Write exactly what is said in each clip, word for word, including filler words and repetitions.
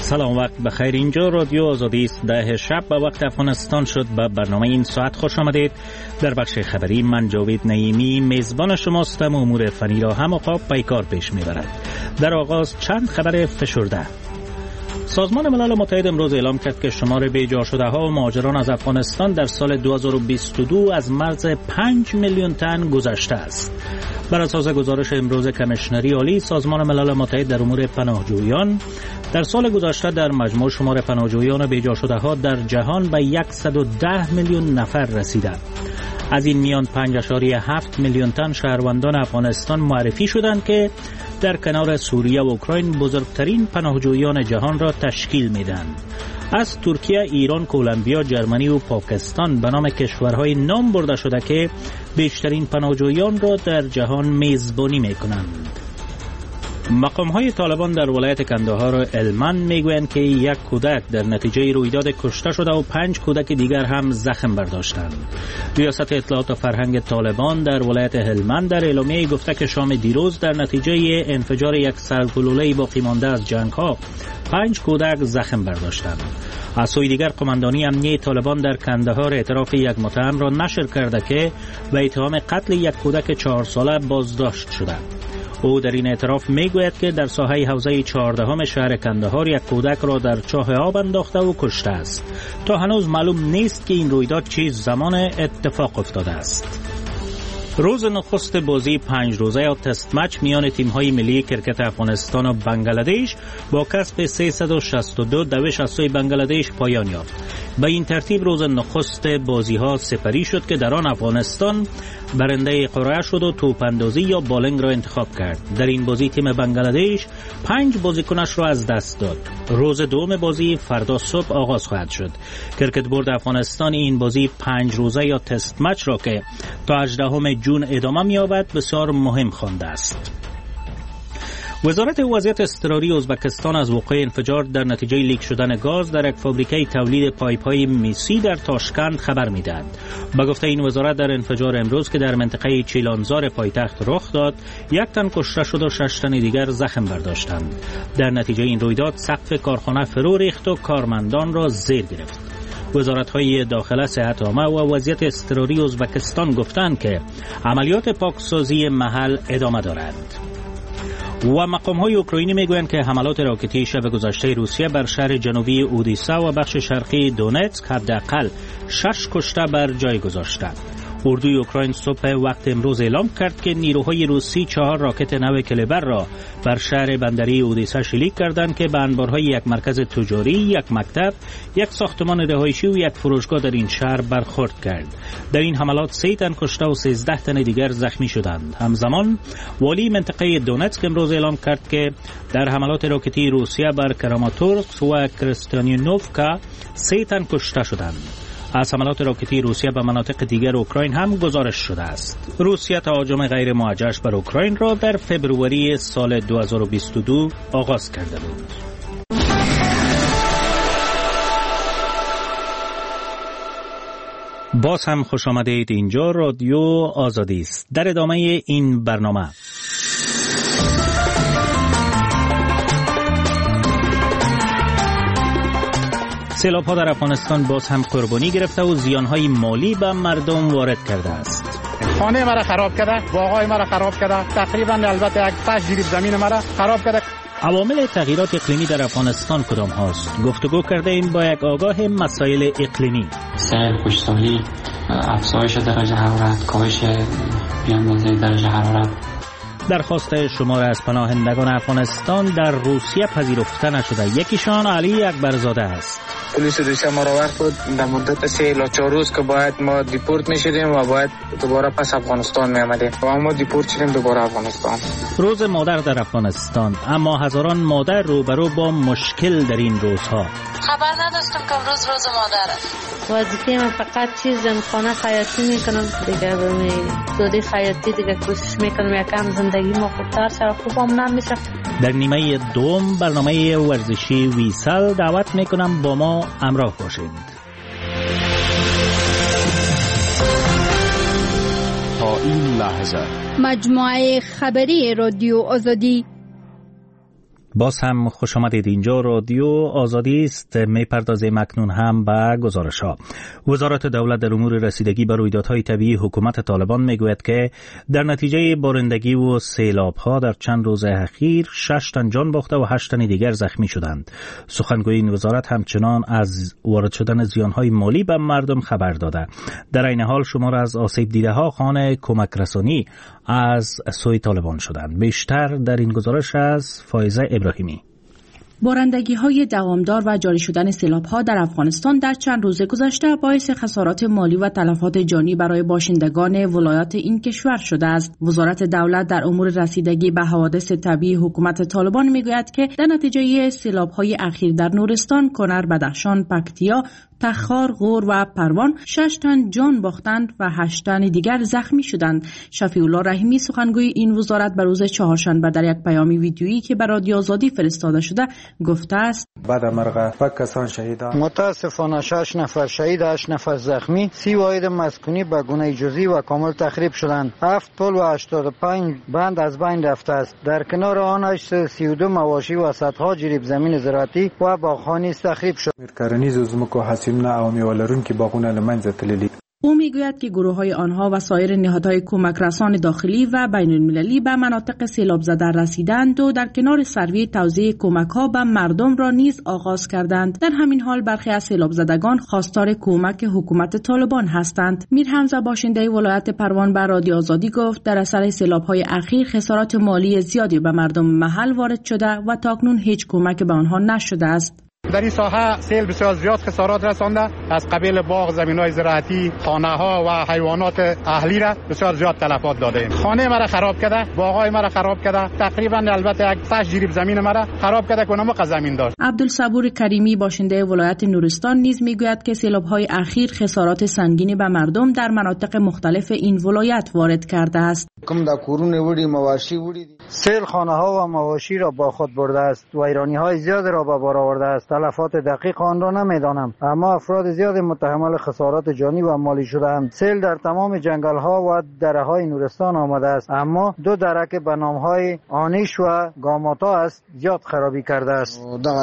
سلام، وقت بخیر. اینجا رادیو آزادی است. ده شب به وقت افغانستان شد. به برنامه این ساعت خوش آمدید. در بخش خبری من جاوید نعیمی میزبان شماستم. امور فنی را هم خواب پیکار پیش میبرد. در آغاز چند خبر فشرده. سازمان ملل متحد امروز اعلام کرد که شمار بی‌جا شده ها و مهاجران از افغانستان در سال دو هزار و بیست و دو از مرز پنج میلیون تن گذشته است. بر اساس گزارش امروز کمیشنری عالی سازمان ملل متحد در امور پناهجویان، در سال گذشته در مجموع شمار پناهجویان بی‌جا شده ها در جهان به صد و ده میلیون نفر رسیده. از این میان پنج ممیز هفت میلیون تن شهروندان افغانستان معرفی شدند که در کنار سوریه و اوکراین بزرگترین پناهجویان جهان را تشکیل میدن. از ترکیه، ایران، کولومبیا، جرمنی و پاکستان به نام کشورهای نام برده شده که بیشترین پناهجویان را در جهان میزبانی میکنند. مقام‌های طالبان در ولایت کندهار هلمند میگویند که یک کودک در نتیجه رویداد کشته شده و پنج کودک دیگر هم زخم برداشتند. ریاست اطلاعات و فرهنگ طالبان در ولایت هلمند در اعلامیه گفته که شام دیروز در نتیجه انفجار یک سرگلوله باقی مانده از جنگ‌ها پنج کودک زخم برداشتند. از سوی دیگر قماندانی امنیه طالبان در کندهار اعتراف یک متهم را نشر کرده که به اتهام قتل یک کودک چهار ساله بازداشت شده. او در این اعتراف میگوید که در ساحه حوزه چهاردهم شهر کندهار یک کودک را در چاه آب انداخته و کشته است. تا هنوز معلوم نیست که این رویداد چه زمان اتفاق افتاده است. روز نخست بازی پنج روزه یا تست مچ میان تیم‌های ملی کرکت افغانستان و بنگلادش با کسب سیصد و شصت و دو دوش از سوی بنگلادش پایان یافت. به این ترتیب روز نخست بازی‌ها سپری شد که در آن افغانستان برنده قرعه شد و توپاندازی یا بالینگ را انتخاب کرد. در این بازی تیم بنگلادش پنج بازیکنش را از دست داد. روز دوم بازی فردا صبح آغاز خواهد شد. کرکت بورد افغانستان این بازی پنج روزه یا تست مچ را که تا هجدهم جون ادامه می‌یابد بسیار مهم خوانده است. وزارت وضعیت اضطراری ازبکستان از وقوع انفجار در نتیجه لیک شدن گاز در یک فابریکه تولید پایپ‌های میسی در تاشکند خبر می‌دهد. به گفته این وزارت در انفجار امروز که در منطقه چیلانزار پایتخت رخ داد، یک تن کشته شد و شش تن دیگر زخم برداشتند. در نتیجه این رویداد سقف کارخانه فرو ریخت و کارمندان را زیر گرفت. وزارت‌های داخله، صحت عامه و وضعیت اضطراری ازبکستان گفتند که عملیات پاکسازی محل ادامه دارد. و مقام‌های اوکراینی میگویند که حملات راکتی شب گذشته روسیه بر شهر جنوبی اودیسا و بخش شرقی دونتسک حداقل شش کشته بر جای گذاشته. اردوی اوکراین صبح وقت امروز اعلام کرد که نیروهای روسی چهار راکت نو کلیبر را بر شهر بندری اودیسا شلیک کردند که به انبارهای یک مرکز تجاری، یک مکتب، یک ساختمان رهایشی و یک فروشگاه در این شهر برخورد کرد. در این حملات سه تن کشته و سیزده تن دیگر زخمی شدند. همزمان والی منطقه دونتسک امروز اعلام کرد که در حملات راکتی روسیه بر کراماتورسک و کرستیانوفکا سه تن کشته شدند. از حملات راکتی روسیه به مناطق دیگر اوکراین هم گزارش شده است. روسیه تهاجم غیر موجهش بر اوکراین را در فوریه سال دو هزار و بیست و دو آغاز کرده بود. باز هم خوش آمدید. اینجا رادیو آزادی است. در ادامه این برنامه سیلاب‌ها در افغانستان باز هم قربانی گرفته و زیان‌های مالی به مردم وارد کرده است. خانه مرا خراب کرده، باغ‌های مرا خراب کرده، تقریبا البته یک پنج جریب زمین مرا خراب کرده. عوامل تغییرات اقلیمی در افغانستان کدام هاست؟ گفتگو کرده ایم با یک آگاه مسائل اقلیمی. سیل، خشکسالی، افزایش درجه حرارت، کاهش بیاندازه درجه حرارت. درخواست شمار از پناهندگان افغانستان در روسیه پذیرفته نشده. یکیشان علی اکبرزاده است. پلیس روسیه ما را ورد در مدت سه الی چهار روز که باید ما دیپورت میشدیم و باید دوباره پس افغانستان می آمدیم و ما دیپورت شدیم دوباره افغانستان. روز مادر در افغانستان، اما هزاران مادر روبرو با مشکل در این روزها. خبر نداشتم که روز روز مادر است. وظیفه من فقط چیزم خانه خیاطی میکنم دیگه، به زودی خیاطی دیگه کوشش میکنم یکم زندگی ما خوبتر شه، خوبم نمیشه. در نیمه دوم برنامه ورزشی ویسل دعوت میکنم با ما همراه باشید. تا این لحظه مجموعه خبری رادیو آزادی. باز هم خوش آمدید. اینجا رادیو آزادی است. میپردازیم اکنون هم به گزارش ها. وزارت دولت در امور رسیدگی به رویدادهای طبیعی حکومت طالبان میگوید که در نتیجه بارندگی و سیلاب ها در چند روز اخیر شش تن جان باخته و هشت تن دیگر زخمی شدند. سخنگوی این وزارت همچنان از وارد شدن زیانهای مالی به مردم خبر داده. در این حال شمار از آسیب دیده ها خانه کمک رسانی از سوی طالبان شدند. بیشتر در این گزارش از فایزه ابراهیمی. بارندگی‌های دوامدار و جاری شدن سیلاب‌ها در افغانستان در چند روز گذشته باعث خسارات مالی و تلفات جانی برای باشندگان ولایات این کشور شده است. وزارت دولت در امور رسیدگی به حوادث طبیعی حکومت طالبان میگوید که در نتیجه سیلاب‌های اخیر در نورستان، کنر، بدخشان، پکتیا، تخار، غور و پروان شش تن جان باختند و هشت تن دیگر زخمی شدند. شفیع الله رحیمی سخنگوی این وزارت به روز چهارشنبه در یک پیام ویدیویی که به رادیو آزادی فرستاده شده گفته است: بعد مرغ و کسان شهیدان متاسفانه شش نفر شهید، هشت نفر زخمی، سی واحد مسکونی به گونه جزئی و کامل تخریب شدند. هفت پل و هشتاد و پنج بند از بین رفته است. در کنار آن هشتصد و سی و دو مواشی و صدها جریب زمین زراعتی و باغخوانی تخریب شد. کرنیز زمکو حاصلنا او میوه‌لرونکي باغونه له منځه تللي. او میگوید که گروه‌های آنها و سایر نهادهای کمک رسان داخلی و بین المللی به مناطق سیلاب زده رسیدند و در کنار سروی توزیع کمک‌ها به مردم را نیز آغاز کردند. در همین حال برخی از سیلاب زدگان خواستار کمک حکومت طالبان هستند. میر حمزه باشنده ولایت پروان به رادیو آزادی گفت در اثر سیلاب‌های اخیر خسارات مالی زیادی به مردم محل وارد شده و تاکنون هیچ کمک به آنها نشده است. در این ساحه سیل بسیار زیاد خسارات رسانده، از قبیل باغ، زمین‌های زراعتی، خانه‌ها و حیوانات اهلی را بسیار زیاد تلفات داده. خانه مرا خراب کرده، باغ‌های مرا خراب کرده، تقریبا البته یک فش جریب زمین مرا خراب کرده که نمک زمین داشت. عبدالصبور کریمی باشنده ولایت نورستان نیز میگوید که سیلاب‌های اخیر خسارات سنگینی به مردم در مناطق مختلف این ولایت وارد کرده است. کم دا کورونه وړي مواشی وړي سیل خانه‌ها و مواشی را با خود برده است و ویرانی‌های زیاد را به بار آورده است. تلفات دقیق آن را نمیدانم، اما افراد زیاد متحمل خسارات جانی و مالی شدند. سیل در تمام جنگل‌ها و دره‌های نورستان آمده است، اما دو دره که به نام‌های آنیش و گاماتا است زیاد خرابی کرده است.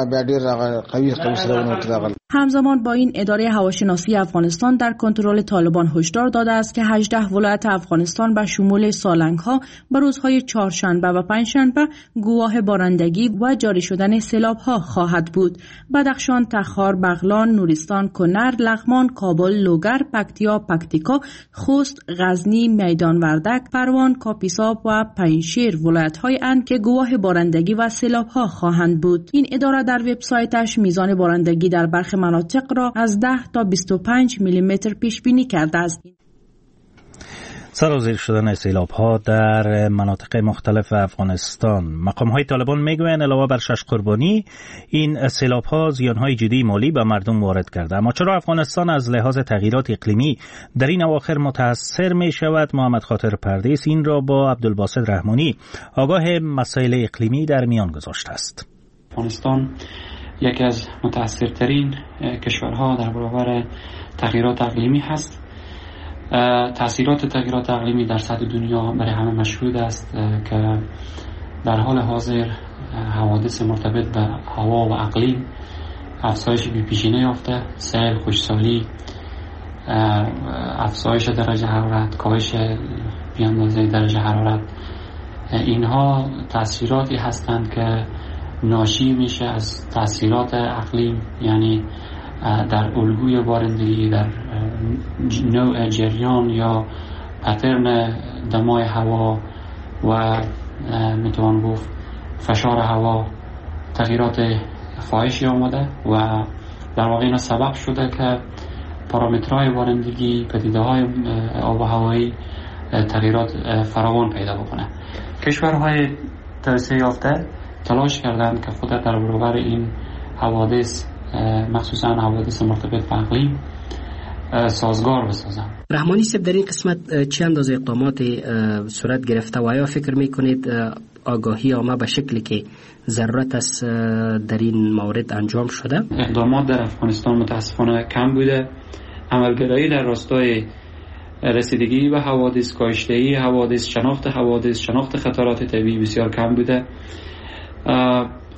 همزمان با این اداره هواشناسی افغانستان در کنترل طالبان هشدار داده است که هجده ولایت افغانستان به شمول سالنگ‌ها به روزهای چهارشنبه و پنجشنبه گواه بارندگی و جاری شدن سیلاب‌ها خواهد بود. بدخشان، تخار، بغلان، نورستان، کنر، لغمان، کابل، لوگر، پکتیا، پکتیکا، خوست، غزنی، میدان وردک، پروان، کاپیسا و پنجشیر ولایت‌های اند که گواه بارندگی و سیلاب‌ها خواهند بود. این اداره در وبسایتش میزان بارندگی در برخی مناطق را از ده تا بیست و پنج میلیمتر پیش بینی کرده است. سرازیر شدن سیلاب‌ها در مناطق مختلف افغانستان. مقام‌های طالبان میگویند علاوه بر شش قربانی، این سیلاب‌ها زیان‌های جدی مالی به مردم وارد کرده. اما چرا افغانستان از لحاظ تغییرات اقلیمی در این اواخر متاثر می‌شود؟ محمد خاطر پردیس این را با عبدالباسط رحمانی آگاه مسائل اقلیمی در میان گذاشته است. افغانستان یکی از متاثرترین کشورها در برابر تغییرات اقلیمی هست. تأثیرات تغییرات اقلیمی در سطح دنیا برای همه مشهود است که در حال حاضر حوادث مرتبط به هوا و اقلیم افزایش بی‌پیشینه یافته. سیل، خشکسالی، افزایش درجه حرارت، کاهش بی‌اندازه درجه حرارت، اینها تأثیراتی هستند که ناشی میشه از تأثیرات اقلیم، یعنی در الگوی بارندگی، در نوع جریان یا پترن دمای هوا و میتوان گفت فشار هوا تغییرات فاحشی آمده و در واقع اینا سبب شده که پارامترهای بارندگی، پدیده‌های آب و هوایی تغییرات فراوان پیدا بکنه. کشورهای توسعه یافته تلاش کردند که خود در برابر این حوادث، مخصوصا حوادث مرتبط به اقلیم، سازگار بسازند. رحمانی صاحب، در این قسمت چه اندازه اقدامات صورت گرفته و آیا فکر میکنید آگاهی عامه به شکلی که ضرورت است در این مورد انجام شده؟ اقدامات در افغانستان متاسفانه کم بوده. عملگرایی در راستای رسیدگی به حوادث، کاهش‌دهی حوادث، شناخت حوادث، شناخت خطرات طبیعی بسیار کم بوده.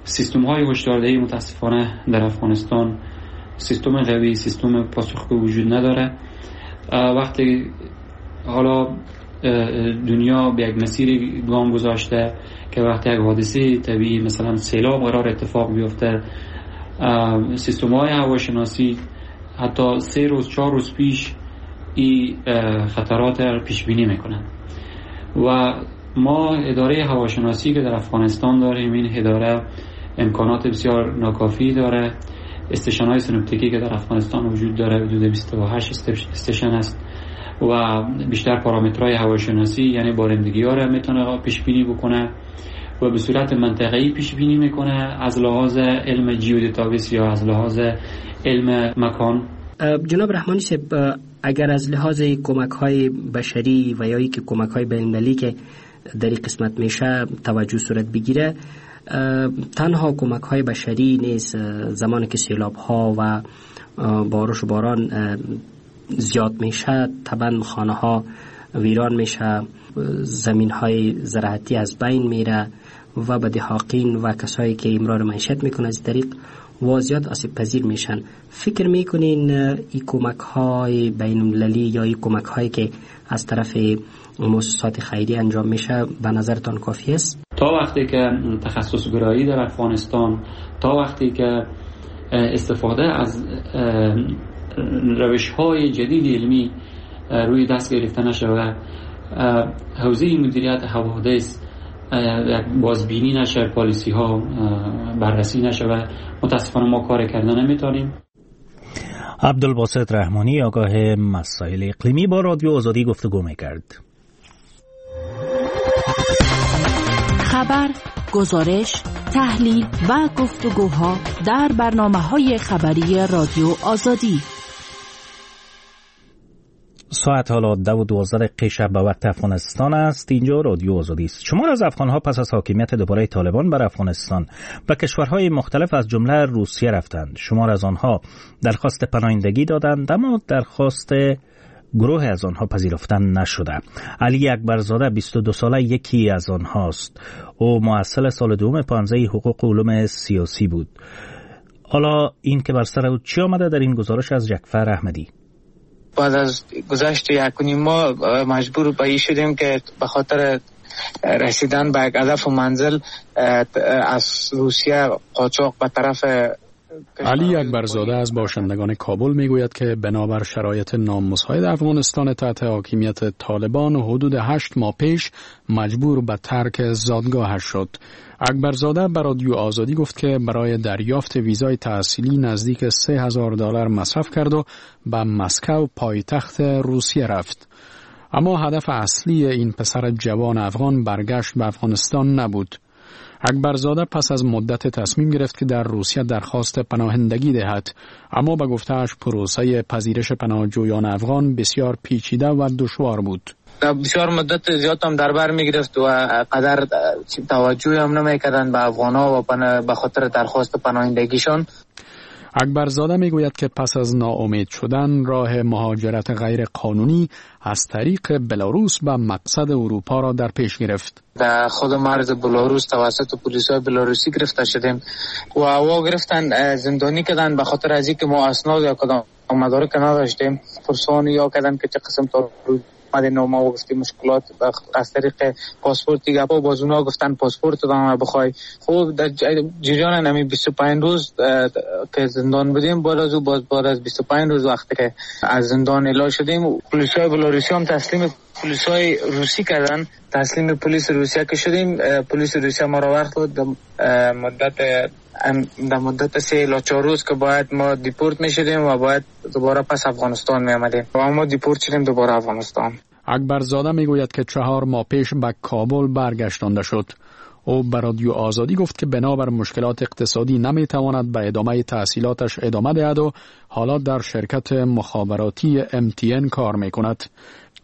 سیستم های هشداردهی متاسفانه در افغانستان سیستم قوی، سیستم پاسخگو وجود نداره. وقتی حالا دنیا به یک مسیر گام گذاشته که وقتی یک حادثه طبیعی مثلا سیلاب قرار اتفاق بیفته، سیستم های هواشناسی حتی سه روز چهار روز پیش این خطرات را پیش بینی میکنن و ما اداره هواشناسی که در افغانستان داریم، این اداره امکانات بسیار ناکافی داره. استشن های سنوپتیکی که در افغانستان وجود داره حدود بیست و هشت استشن است و بیشتر پارامترهای هواشناسی یعنی بارندگی ها را میتونه پیش بینی بکنه و به صورت منطقه‌ای پیش بینی میکنه از لحاظ علم جیودتابیس یا از لحاظ علم مکان. جناب رحمانی صاحب، اگر از لحاظ کمک های بشری و یا ای که کمک های بین‌المللی که در این قسمت میشه توجه صورت بگیره، تنها کمک های بشری نیست. زمانی که سیلاب ها و بارش و باران زیاد میشه طبعا خانه ها ویران میشه، زمین های زراعتی از بین میره و به دهاقین و کسایی که امرار معیشت میکنه از طریق واضحات آسیب پذیر میشن. فکر میکنین این کمک های بین المللی یا این کمک هایی که از طرف مؤسسات خیری انجام میشه به نظرتان کافی است؟ تا وقتی که تخصص گرایی در افغانستان، تا وقتی که استفاده از روش های جدید علمی روی دست گرفته نشود، حوزه مدیریت حوادث بازبینی نشه، پالیسی ها بررسی نشه و متاسفانه ما کار کردن نمیتونیم. عبدالباسط رحمانی آگاه مسائل اقلیمی با رادیو آزادی گفتگو میکرد. خبر، گزارش، تحلیل و گفتگوها در برنامه‌های خبری رادیو آزادی. ساعت حالا دو و دوازده دقیقه شب به وقت افغانستان است. اینجا رادیو آزادی است. شمار از افغان‌ها پس از حاکمیت دوباره طالبان بر افغانستان به کشورهای مختلف از جمله روسیه رفتند. شمار از آنها درخواست پناهندگی دادند اما درخواست گروه از آنها پذیرفته نشده. علی اکبرزاده بیست و دو ساله یکی از آنهاست. او محصل سال دوم پانزده حقوق علوم سیاسی بود. حالا این که بر سر او چی آمده در این گزارش از جعفر احمدی. بعد از گذشت یک و نیم ماه مجبور به این شدیم که به خاطر رسیدن به یک هدف و منزل از روسیه قاچاق به طرف. علی اکبرزاده از باشندگان کابل میگوید که بنابر شرایط نامساعد افغانستان تحت حاکمیت طالبان حدود هشت ماه پیش مجبور به ترک زادگاهش شد. اکبرزاده به رادیو آزادی گفت که برای دریافت ویزای تحصیلی نزدیک سه هزار دلار مصرف کرد و به مسکو پایتخت روسیه رفت. اما هدف اصلی این پسر جوان افغان برگشت به افغانستان نبود. اکبرزاده پس از مدت تصمیم گرفت که در روسیه درخواست پناهندگی دهد، اما به گفته‌اش پروسه پذیرش پناهجویان افغان بسیار پیچیده و دشوار بود. بسیار مدت زیاد هم در بر میگرفت و قدر توجه هم نمیکردند به افغان‌ها و به خاطر درخواست پناهندگیشان. اکبرزاده میگوید که پس از ناامید شدن راه مهاجرت غیر قانونی از طریق بلاروس به مقصد اروپا را در پیش گرفت. در خود مرز بلاروس توسط پلیسای بلاروسی گرفته شدیم و هوا گرفتن زندانی کردن به خاطر از اینکه ما اسناد یا کدام مدارک نداشتیم. پرسان یا کردن که چه قسم تا ماده نامه و گفتی مشکلات از طریق پاسپورت دیگه با باز اونا گفتن پاسپورت دادم بخوای. خوب در جریان نمی بیست و پنج روز که زندان بودیم، بعد از باز بعد از بیست و پنج روز وقتی که از زندان اعلام شدیم پلیسای بلاروسی هم تسلیم پلیسای روسی کردن. تسلیم پلیس روسیه که شدیم، پلیس روسیه ما را وقت مدت در مدت سه الی چهار روز که باید ما دیپورت می شدیم و باید دوباره پس افغانستان می آمدیم و ما دیپورت شدیم دوباره افغانستان. اکبرزاده می گوید که چهار ماه پیش به کابل برگشتانده شد. او به رادیو آزادی گفت که بنابر مشکلات اقتصادی نمی تواند به ادامه تحصیلاتش ادامه دهد و حالا در شرکت مخابراتی ام تی ان کار می کند.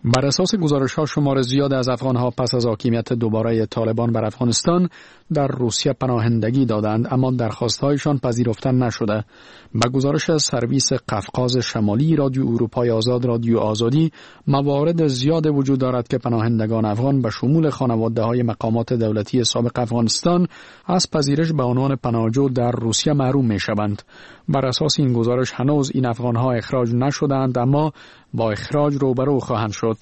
بر اساس گزارش‌ها شمار زیاد از افغان‌ها پس از حاکمیت دوباره طالبان بر افغانستان در روسیه پناهندگی دادند، اما درخواست‌هایشان پذیرفته نشده. با گزارش سرویس قفقاز شمالی رادیو اروپای آزاد رادیو آزادی، موارد زیاد وجود دارد که پناهندگان افغان به شمول خانواده‌های مقامات دولتی سابق افغانستان از پذیرش به عنوان پناهجو در روسیه محروم می‌شوند. بر اساس این گزارش هنوز این افغان‌ها اخراج نشدند، اما با اخراج روبرو خواهند شد.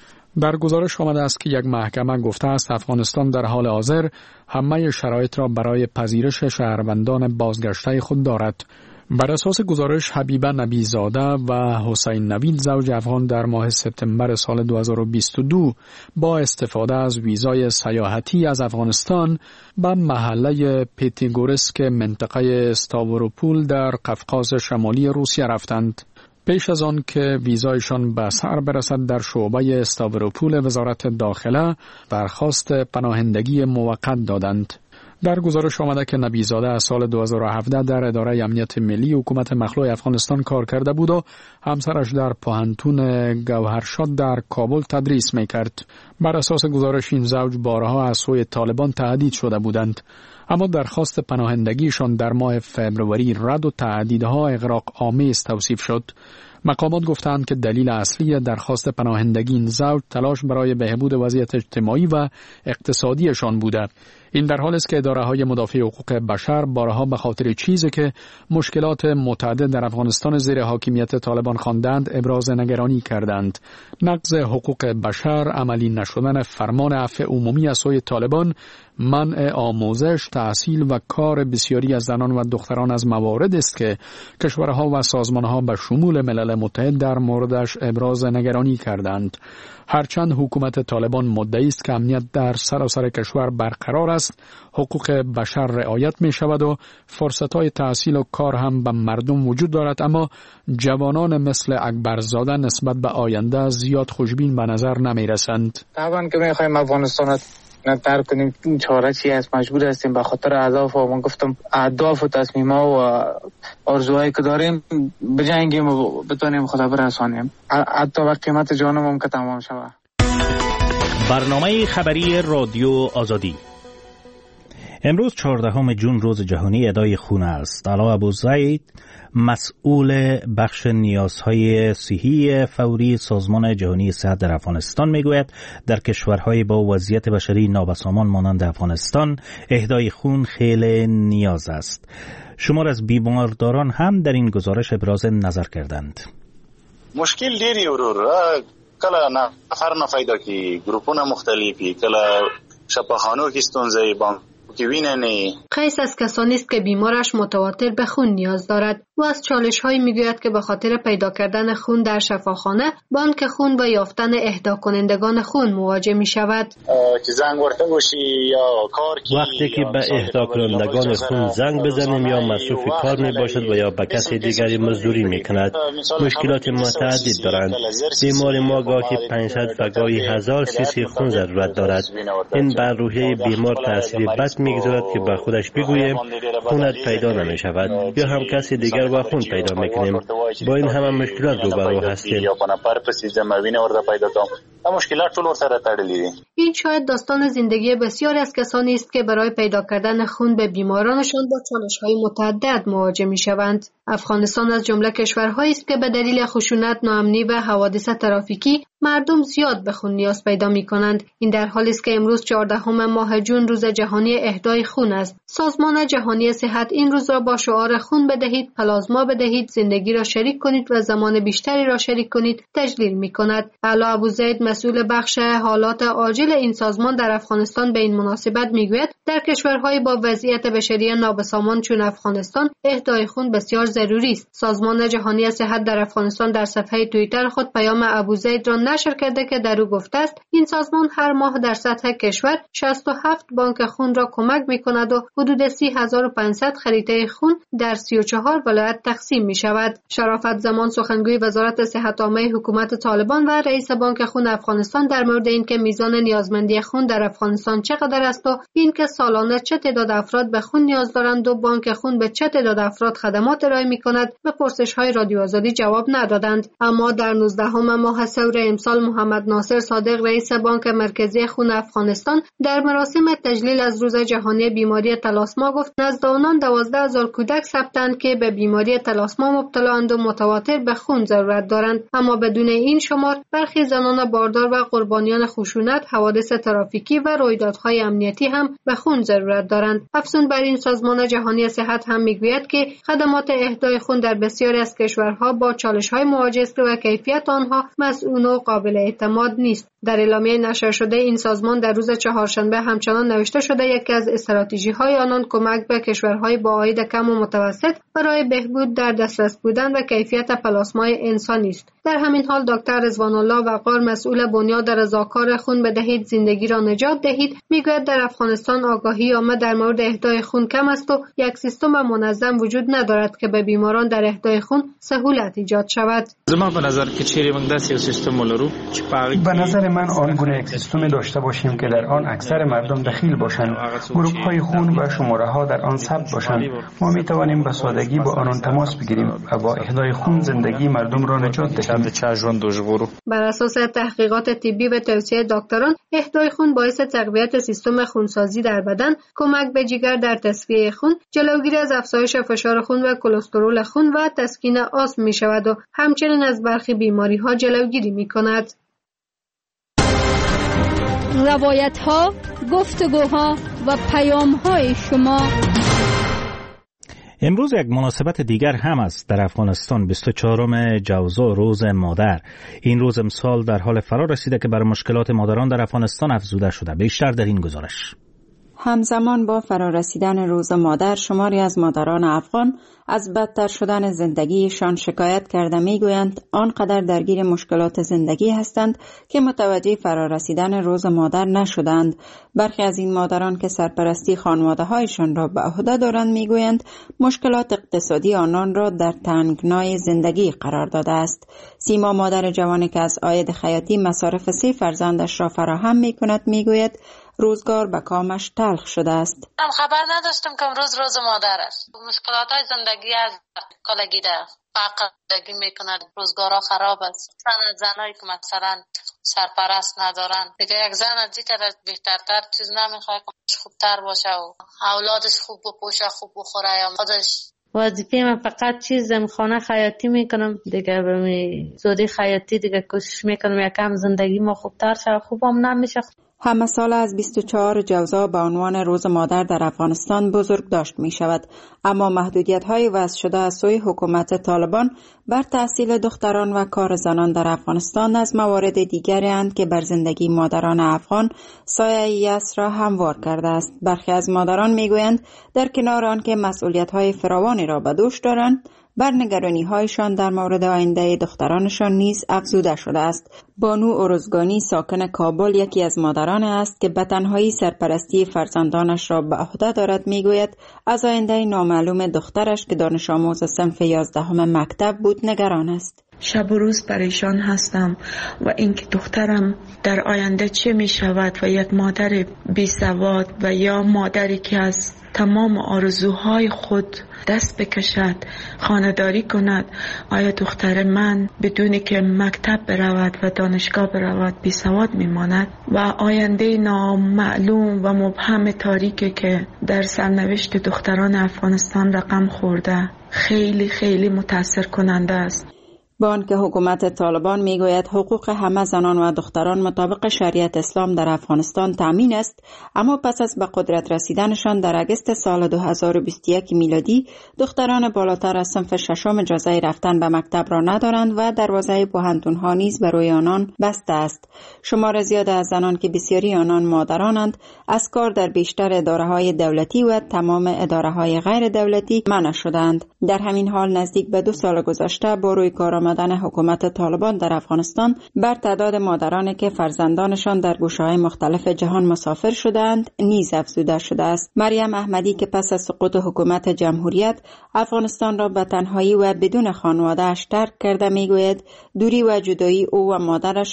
در گزارش آمده است که یک محکمه گفته است افغانستان در حال حاضر همه شرایط را برای پذیرش شهروندان بازگشته خود دارد. بر اساس گزارش حبیبه نبیزاده و حسین نوید زوج افغان در ماه سپتامبر سال دو هزار و بیست و دو با استفاده از ویزای سیاحتی از افغانستان به محله پیتیگورسک منطقه استاوروپول در قفقاز شمالی روسیه رفتند. پیش از آن که ویزایشان به سر برسد در شعبه استاوروپول وزارت داخله درخواست پناهندگی موقت دادند. در گزارش آمده که نبیزاده از سال دو هزار و هفده در اداره امنیت ملی حکومت مخلوع افغانستان کار کرده بود و همسرش در پوهنتون گوهرشاد در کابل تدریس میکرد. بر اساس گزارش این زوج بارها از سوی طالبان تهدید شده بودند، اما درخواست پناهندگیشان در ماه فبروری رد و تهدیدها اغراق آمیز توصیف شد. مقامات گفتند که دلیل اصلی درخواست پناهندگی این زوج تلاش برای بهبود وضعیت اجتماعی و اقتصادیشان بوده. این در حالی است که اداره‌های مدافع حقوق بشر بارها به خاطر چیزی که مشکلات متعدد در افغانستان زیر حاکمیت طالبان خواندند ابراز نگرانی کردند. نقض حقوق بشر، عملی نشدن فرمان عفو عمومی از سوی طالبان، منع آموزش، تحصیل و کار بسیاری از زنان و دختران از موارد است که کشورها و سازمانها به شمول ملل متحد در موردش ابراز نگرانی کردند. هرچند حکومت طالبان مدعی است که امنیت در سراسر کشور برقرار است، حقوق بشر رعایت می شود و فرصت‌های تحصیل و کار هم به مردم وجود دارد، اما جوانان مثل اکبرزاده نسبت به آینده زیاد خوشبین به نظر نمی رسند. طبعا که می خواهیم افغانستان نتر کنیم، این چاره چی است؟ مجبور هستیم به خاطر اهداف و من گفتم اهداف و تصمیم‌ها و آرزوهایی که داریم بجنگیم و بتونیم خدا برسانیم، حتی به قیمت جانم هم که تمام شود. برنامه خبری رادیو آزادی امروز چهاردهم ژوئن روز جهانی اهدای خون است. علا ابوزید مسئول بخش نیازهای صحی فوری سازمان جهانی صحت در افغانستان میگوید در کشورهای با وضعیت بشری نابسامان مانند افغانستان اهدای خون خیلی نیاز است. شمار از بیمارداران هم در این گزارش ابراز نظر کردند. مشکل دیری ورور کله نفر نفیدا کی گروپونه مختلفی کله شفاخانو کی ستونزه بانک قیس از کسانی است که بیمارش متواتر به خون نیاز دارد. او از چالش‌هایی میگوید که به خاطر پیدا کردن خون در شفاخانه، بانک خون و یافتن اهدا کنندگان خون مواجه می‌شود. وقتی که به اهدا کنندگان خون زنگ بزنیم یا مصروف کار میباشد و یا به کسی دیگری مزدوری میکند، مشکلات متعدد دارند. بیمار ما گاهی پانصد و گاهی هزار سیسی خون ضرورت دارد. این بر روحیه بیمار تأثیر بد میگذارد که با خودش بگویم خونت پیدا نمیشود یا هم کسی دیگر با خون پیدا میکنیم. با این همه مشکلات روبرو هستیم. این شاید داستان زندگی بسیاری از کسانی است که برای پیدا کردن خون به بیمارانشان با چالش‌های متعدد مواجه میشوند. افغانستان از جمله کشورهایی است که به دلیل خشونت، ناامنی و حوادث ترافیکی مردم زیاد به خون نیاز پیدا می کنند. این در حالی است که امروز چهاردهم ماه ژوئن روز جهانی اهدای خون است. سازمان جهانی صحت این روز را با شعار خون بدهید، پلازما بدهید، زندگی را شریک کنید و زمان بیشتری را شریک کنید تجلیل می کند. علا ابوزید مسئول بخش حالات عاجل این سازمان در افغانستان به این مناسبت می گوید در کشورهای با وضعیت بشری نابسامان چون افغانستان اهدای خون بسیار ضروری است. سازمان جهانی صحت در افغانستان در صفحه توییتر خود پیام ابوزید را نشر کرده که در او گفته است این سازمان هر ماه در سطح کشور شصت و هفت بانک خون را کمک می‌کند و حدود سی هزار و پانصد خریطه خون در سی و چهار ولایت تقسیم می‌شود. شرافت زمان سخنگوی وزارت صحت عامه حکومت طالبان و رئیس بانک خون افغانستان در مورد اینکه میزان نیازمندی خون در افغانستان چقدر است و اینکه سالانه چه تعداد افراد به خون نیاز دارند و بانک خون به چه تعداد افراد خدمات ارائه می‌کند به پرسش‌های رادیو آزادی جواب ندادند. اما در نوزدهم ماه سور امسال محمد ناصر صادق رئیس بانک مرکزی خون افغانستان در مراسم تجلیل از روز جهانی بیماری تلاسما گفت نزد آنان دوازده هزار کودک ثبتند که به بیماری تلاسما مبتلااند و متواتر به خون ضرورت دارند. اما بدون این شمار برخی زنان باردار و قربانیان خشونت، حوادث ترافیکی و رویدادهای امنیتی هم به خون ضرورت دارند. افزون بر این سازمان جهانی صحت هم میگوید که خدمات اهدای خون در بسیاری از کشورها با چالش‌های مواجه است و کیفیت آنها مسئول و قابل اعتماد نیست. در اعلامیه نشر شده این سازمان در روز چهارشنبه همچنان نوشته شده یکی از استراتژی‌های آنان کمک به کشورهای با عاید کم و متوسط برای بهبود در دسترس بودن و کیفیت پلاسمای انسانی است. در همین حال دکتر رضوان الله وقار مسئول بنیاد رضاکار خون بدهید زندگی را نجات دهید میگوید در افغانستان آگاهی عامه در مورد اهدای خون کم است و یک سیستم منظم وجود ندارد که به بیماران در اهدای خون سهولت ایجاد شود. زما به نظر که چیرې موږ داسې یو سیستم ولرو چې به نظر من آن گونه یک سیستم داشته باشیم که در آن اکثر مردم دخیل باشند، گروه های خون و شماره ها در آن ثبت باشند. ما می توانیم به سادگی با آنان تماس بگیریم و با اهدای خون زندگی مردم را نجات دهیم. بر اساس تحقیقات طبی و توصیه دکتران اهدای خون باعث تقویت سیستم خونسازی در بدن، کمک به جگر در تصفیه خون، جلوگیری از افزایش فشار خون و کلسترول خون و تسکین آسم می شود و همچنین از برخی بیماری ها جلوگیری می کند. روایت ها، گفتگوها و پیام های شما. امروز یک مناسبت دیگر هم است در افغانستان، بیست و چهارم جوزا، روز مادر. این روز امسال در حال فرا رسیده که بر مشکلات مادران در افغانستان افزوده شده. بیشتر در این گزارش. همزمان با فرارسیدن روز مادر، شماری از مادران افغان از بدتر شدن زندگیشان شکایت کرده میگویند آنقدر درگیر مشکلات زندگی هستند که متوجه فرارسیدن روز مادر نشدند. برخی از این مادران که سرپرستی خانواده‌هایشان را به عهده دارند میگویند مشکلات اقتصادی آنان را در تنگنای زندگی قرار داده است. سیما مادر جوانی که از عاید خیاطی مصارف سه فرزندش را فراهم میکند میگوید روزگار به کامش تلخ شده است. من خبر نداشتم که امروز روز مادر است. مشکلات های زندگی از کالگی ده فقط زندگی میکند، روزگارها خراب است. زن زنایی که مثلا سرپرست ندارن دیگه، یک زن از دیگه بهترتر چیز نمیخواد، خوبتر باشه و اولادش خوب بپوشه، خوب بخوره یا خودش. وظیفه من فقط چیزم خانه خیاطی میکنم دیگه، به زودی خیاطی دیگه کوشش میکنم یکم زندگی ما خوبتر شه، خوبم نمیشه. همه سال از بیست و چهار جوزا به عنوان روز مادر در افغانستان بزرگ داشت می شود، اما محدودیت های وضع شده از سوی حکومت طالبان بر تحصیل دختران و کار زنان در افغانستان از موارد دیگری اند که بر زندگی مادران افغان سایه یأس را هموار کرده است. برخی از مادران می گویند در کنار آن که مسئولیت های فراوانی را به دوش دارند، بر نگرانی هایشان در مورد آینده دخترانشان نیز افزوده شده است. بانو ارزگانی ساکن کابل یکی از مادران است که به تنهایی سرپرستی فرزندانش را به عهده دارد. میگوید از آینده نامعلوم دخترش که دانش آموز صنف یازدهم مکتب بود نگران است. شب و روز پریشان هستم و اینکه دخترم در آینده چه می شود و یک مادر بی سواد و یا مادری که از تمام آرزوهای خود دست بکشد، خانه‌داری کند، آیا دختر من بدونی که مکتب برود و دانشگاه برود بی سواد میماند و آینده نامعلوم و مبهم تاریکی که در سرنوشت دختران افغانستان رقم خورده خیلی خیلی متاثر کننده است. با آنکه حکومت طالبان میگوید حقوق همه زنان و دختران مطابق شریعت اسلام در افغانستان تامین است، اما پس از به قدرت رسیدنشان در اگست سال دو هزار و بیست و یک میلادی دختران بالاتر از صنف ششم اجازه رفتن به مکتب را ندارند و دروازه پوهنتون‌ها نیز برای آنان بسته است. شمار زیاد از زنان که بسیاری آنان مادرانند از کار در بیشتر اداره‌های دولتی و تمام اداره‌های غیر دولتی منع شدند. در همین حال نزدیک به دو سال گذشته با روی کار آمدن حکومت طالبان در افغانستان بر تعداد مادرانی که فرزندانشان در گوشه‌های مختلف جهان مسافر شدند نیز افزوده شده است. مریم احمدی که پس از سقوط حکومت جمهوریت افغانستان را به تنهایی و بدون خانواده‌اش ترک کرده میگوید دوری و جدایی او و مادرش را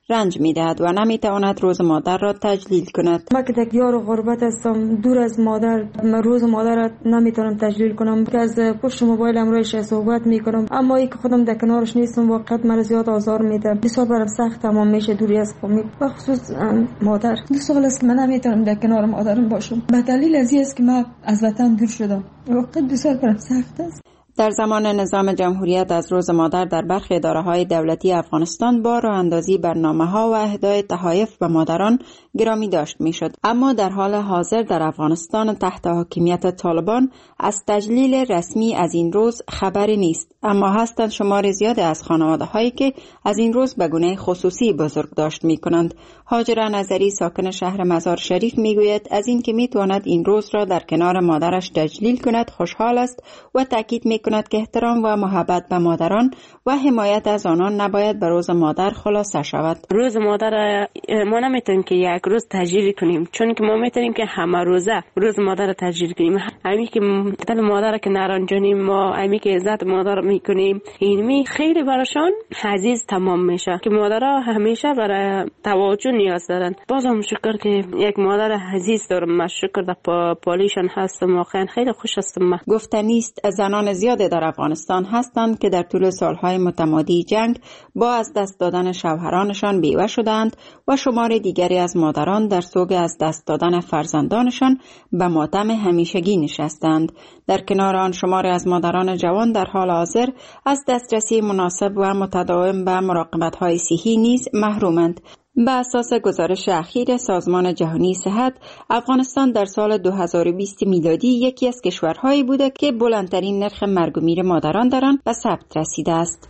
رنج می‌دهد و نمی‌تواند روز مادر را تجلیل کند. من که در دیار غربت هستم، دور از مادر، من روز مادر را نمیتونم تجلیل کنم که از پشت موبایلم رویش صحبت میکنم، اما ای که خودم در کنارش نیستم واقعا من زیاد آزار میده. بسیار برام سخت تمام میشه دوری از قومی، بخصوص مادر. دو سال است که من نمیتونم در کنار مادرم باشم به دلیل از این است که من از وطن دور شدم. واقعا بسیار برام سخت است. در زمان نظام جمهوریت از روز مادر در برخی اداره‌های دولتی افغانستان با راه اندازی برنامه‌ها و اهدای تحایف به مادران گرامی داشت می‌شد، اما در حال حاضر در افغانستان تحت حاکمیت طالبان از تجلیل رسمی از این روز خبری نیست، اما هستند شمار زیاد از خانواده‌هایی که از این روز به گونه خصوصی بزرگداشت می‌کنند. هاجر نظری ساکن شهر مزار شریف می‌گوید از این که می‌تواند این روز را در کنار مادرش تجلیل کند خوشحال است و تاکید می کند که احترام و محبت به مادران و حمایت از آنان نباید به روز مادر خلاصه شود. روز مادر ما نمیتونیم که یک روز تجلیل کنیم، چون که ما میتونیم که همه روزه روز مادر تجلیل کنیم. همین که دل مادر که نرنجانیم، ما همین که عزت مادر میکنیم، اینمی خیلی براشان عزیز تمام میشه که مادرها همیشه برای توجه نیاز دارن. بازم شکر که یک مادر عزیز دارم، من شکر در پالیشان هستم، واقعا خیلی خوش هستم. گفتنی است زنان زیاد در افغانستان هستند که در طول سالهای متمادی جنگ با از دست دادن شوهرانشان بیوه شدند و شمار دیگری از مادران در سوگ از دست دادن فرزندانشان به ماتم همیشگی نشستند. در کنار آن شمار از مادران جوان در حال حاضر از دسترسی مناسب و متداوم به مراقبت‌های صحی نیز محرومند. به اساس گزارش اخیر سازمان جهانی صحت، افغانستان در سال دو هزار و بیست میلادی یکی از کشورهایی بوده که بلندترین نرخ مرگ و میر مادران در آن به ثبت رسیده است.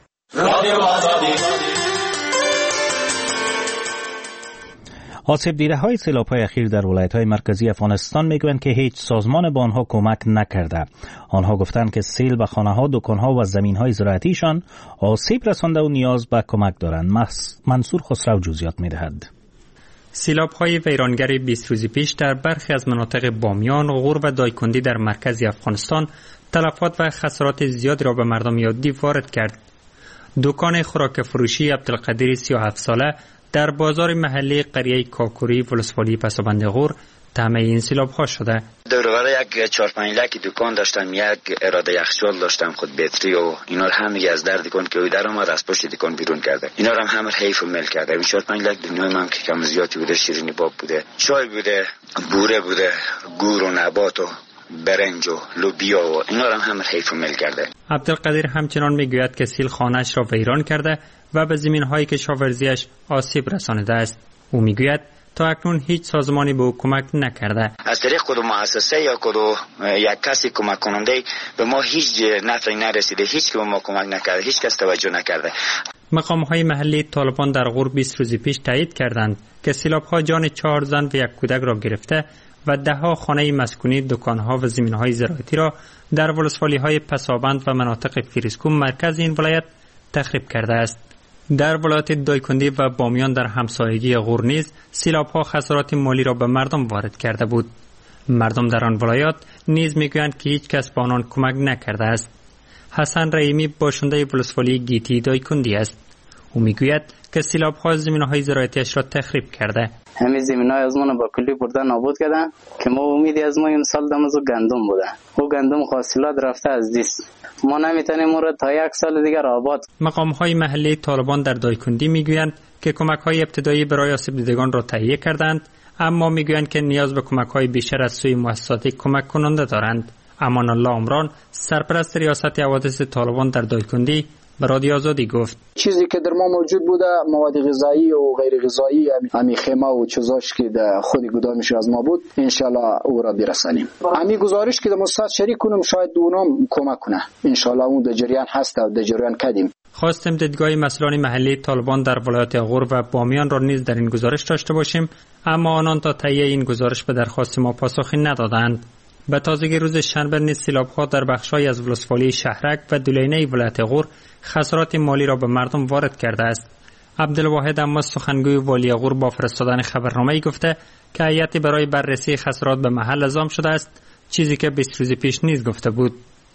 آسیب دیده های سیلاب های اخیر در ولایت های مرکزی افغانستان میگویند که هیچ سازمان به آنها کمک نکرده. آنها گفتند که سیل به خانه ها، دکان ها و زمین های زراعتیشان آسیب رسانده و نیاز به کمک دارند. منصور خسرو جزئیات میدهد. سیلاب های ویرانگر بیست روز پیش در برخی از مناطق بامیان، غور و دایکندی در مرکز افغانستان تلفات و خسارات زیادی را به مردم عادی وارد کرد. دکان خوراک فروشی عبدالقادر سی و هفت ساله در بازار محلی قریه کاکوری ولسوالی پسابند غور تمام این سیلاب ها شده. دوربر یک چهار پنج لکی دکان داشتم، یک اراده یخچال داشتم، خود بطری و اینا رو هم از در دکان که او در اومد از پشت دکان بیرون کرده. اینا رو هم همه حیف و مل کرده. این چهار پنج لک دنیای من که کم زیادی بوده، شیرینی باب بوده، چای بوده، بوره بوده، گور و نبات و برنج و لوبیا و اینا رو هم همه حیف و مل کرده. عبدالقادر همچنان میگوید که سیل خانه‌اش را ویران کرده و به زمین‌های کشاورزی‌اش آسیب رسانیده است. او میگوید تا اکنون هیچ سازمانی به او کمک نکرده. از طریق کدوم مؤسسه یا کدوم یک کسی کمک کننده به ما هیچ نفعی نرسیده، هیچ که به ما کمک نکرده، هیچ کس توجه نکرده. مقام‌های محلی طالبان در غور بیست روز پیش تایید کردند که سیلاب‌ها جان چهار زن و یک کودک را گرفته و ده‌ها خانه مسکونی، دکان‌ها و زمین‌های زراعتی را در ولسوالی‌های پسابند و مناطق فیروزکوه مرکز این ولایت تخریب کرده است. در ولایت دایکندی و بامیان در همسایگی غور نیز سیلاب‌ها خسارات مالی را به مردم وارد کرده بود. مردم در آن ولایات نیز میگویند که هیچ کس به آنان کمک نکرده است. حسن رحیمی باشنده ولسوالی گیتی دایکندی است. او میگوید که سیلاب‌ها زمین‌های زراعتیش را تخریب کرده. همین زمین‌های از ما با کلی برده نابود کردن که ما امیدی از ما امسال دمزو گندم بوده. او گندم حاصلات رفته از دست. ما نمیتونیم اون را تا یک سال دیگر آباد. مقام‌های محلی طالبان در دایکندی میگویند که کمک‌های ابتدایی برای آسیب دیدگان را تهیه کردند، اما میگویند که نیاز به کمک‌های بیشتر از سوی مؤسسات کمک کننده دارند. امان الله عمران، سرپرست ریاست حوادث طالبان در دایکندی، به رادیو آزادی گفت چیزی که در ما موجود بوده مواد غذایی و غیر غذایی، همین خیمه و چیزاش که در خود گدامش از ما بود، انشالله او را برسانیم. همین گزارش که در مستند شریک کنم، شاید اونام کمک کنه. انشالله اون در جریان هست و در جریان کردیم. خواستیم دیدگاه مسئولان محلی طالبان در ولایت غور و بامیان را نیز در این گزارش داشته باشیم، اما آنان تا تهیه این گزارش به درخواست ما پاسخی ندادند. به تازگی روز شنبه نیز سیلاب‌ها در بخش‌های از ولسوالی شهرک و دولینه ولایت غور خسارات مالی را به مردم وارد کرده است. عبدالواحد اما سخنگوی والی غور با فرستادن خبرنامه‌ای گفته که هیئتی برای بررسی خسارات به محل اعزام شده است، چیزی که بیست روز پیش نیز گفته بود.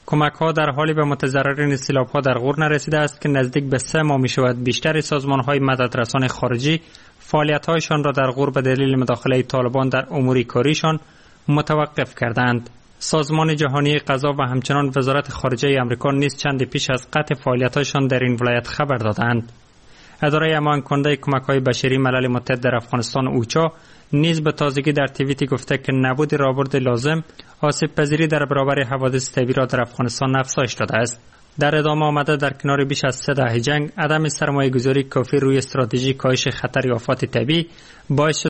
کمک ها در حالی به متضررین سیلاب ها در غور نرسیده است که نزدیک به سه ماه می شود بیشتر سازمان های مددرسان خارجی فعالیت هایشان را در غور به دلیل مداخله طالبان در امور کاریشان متوقف کردند. سازمان جهانی غذا و همچنان وزارت خارجه آمریکا نیز چند پیش از قطع فعالیت‌هایشان در این ولایت خبر دادند. اداره امان کننده کمک‌های بشری ملل متحد در افغانستان اوچا نیز به تازگی در توییتی گفته که نبود راهبرد لازم آسیب پذیری در برابر حوادث طبیعی را در افغانستان افزایش داده است. در ادامه آمده در کنار بیش از سه دهه جنگ عدم سرمایه‌گذاری کافی روی استراتژی کاهش خطر آفات طبیعی باعث